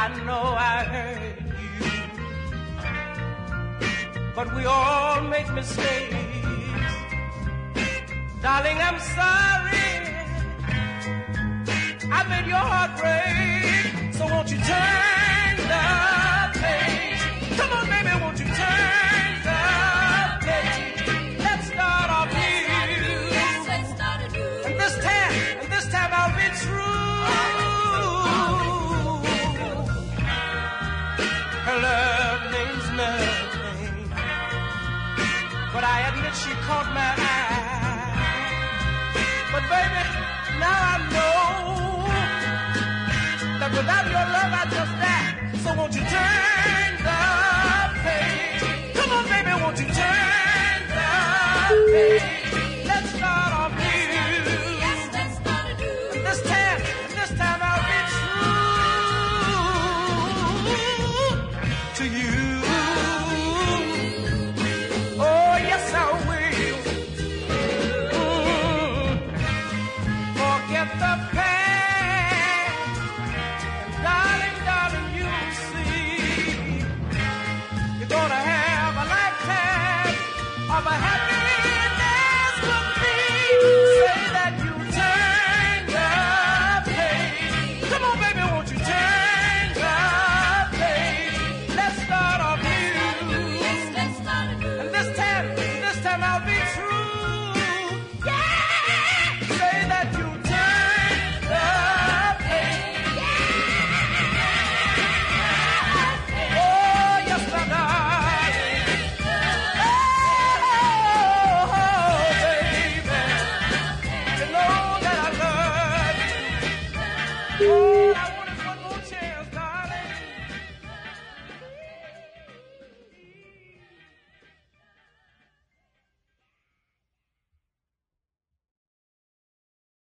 I know I hurt you, but we all make mistakes. Darling, I'm sorry I made your heart break. So won't you turn the page? Come on, baby, won't you turn the page? Let's start off new. Yes, let's start anew. And this time I'll be true. Her love means nothing, but I admit she caught my eye. But baby, now I know that without your love I just die. So won't you turn